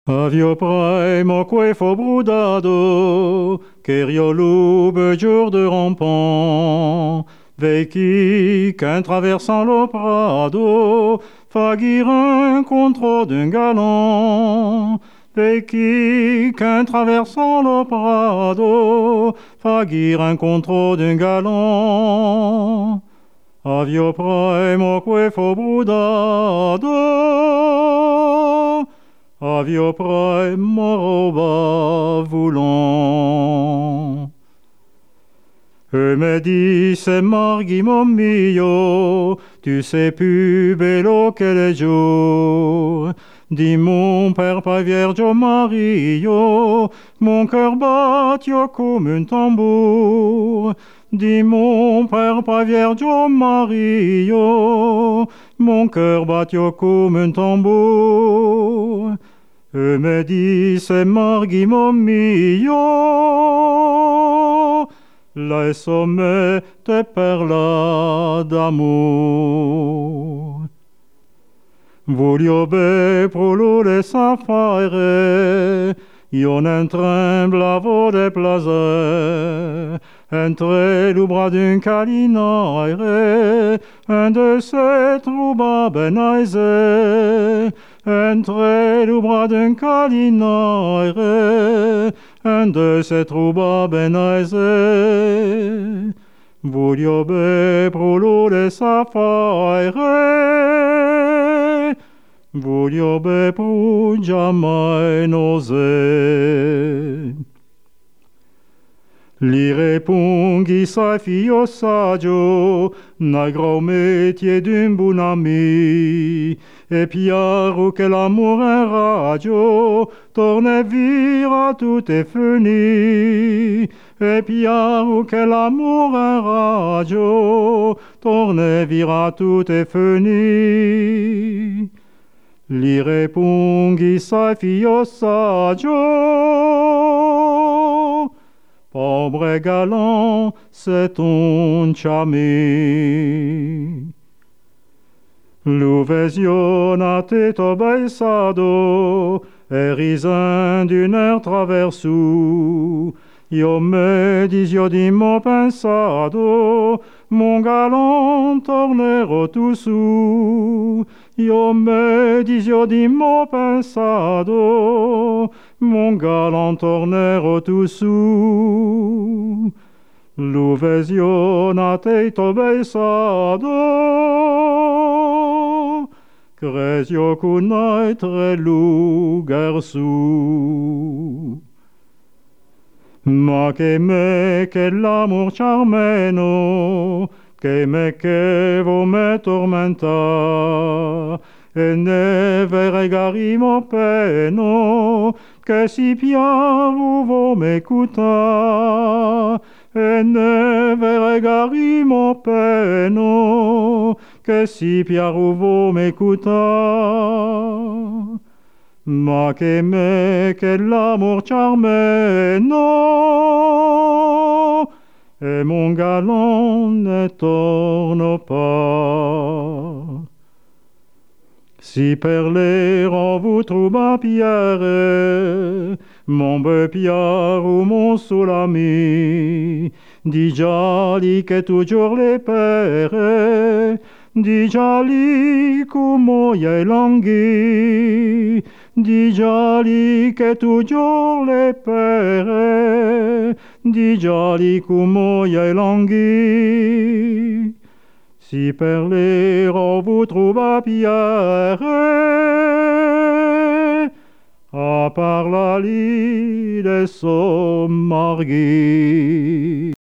Avio primo que fo brudado, che riolube giur de rampant, vecchi qu'un traversant lo prado, faguir un contre d'un galant. Vecchi qu'un traversant lo prado, faguir un contre d'un galant. Avio primo que fo brudado, avio primo roba voulant. E me disse Marghimo mio, tu sais plus bello che le jours. Dis mon père pas vierge Mario, mon cœur battio comme un tambour. Dis mon père pas vierge Mario, mon cœur battio comme un tambour. E me disse Marghimo mio, laissò me te parla d'amor. Voglio be pro le sapere, io non tremblavo de plaisir, entre le bras d'un calinaire, un de ces trouba benaise, entre le bras d'un calinaire, un de ces trouba benaise. Voglio be pro le sapere, voglio be pro jamais n'oser. Li répondit sa fille au saggio, n'a gros métier d'un bon ami. Et Pierre que l'amour un radio, tourne vira tout est fini. Et Pierre que l'amour un radio, tourne vira tout est fini. Li répondit sa fille au saggio, pobre galant, c'est ton chami. L'uvesionate tobaisado, e risin d'une heure traversou. Io me disio di mo pensado, mon galant tornero tu su. Io me disio di mo pensado, mon galant tornero tu su. L'uvesionate tobaisado, cresio cunaitre lugarsu. Ma che me che l'amour charmeno, che me che vo me tormenta, e ne veregarimo peno, che si piaru vo m'écouta, e ne veregarimo peno, che si piaru vo m'écouta. Ma che me che l'amour charmeno, e mon galant ne torne pas. Si per l'air vous trouve Pierre, mon beau Pierre ou mon seul ami, dis joli que toujours les pères, dis joli comme y langui, dis joli que toujours les pères, dis joli comme y langui. Si per l'air vous trouve Pierre, à part la lie de son margui.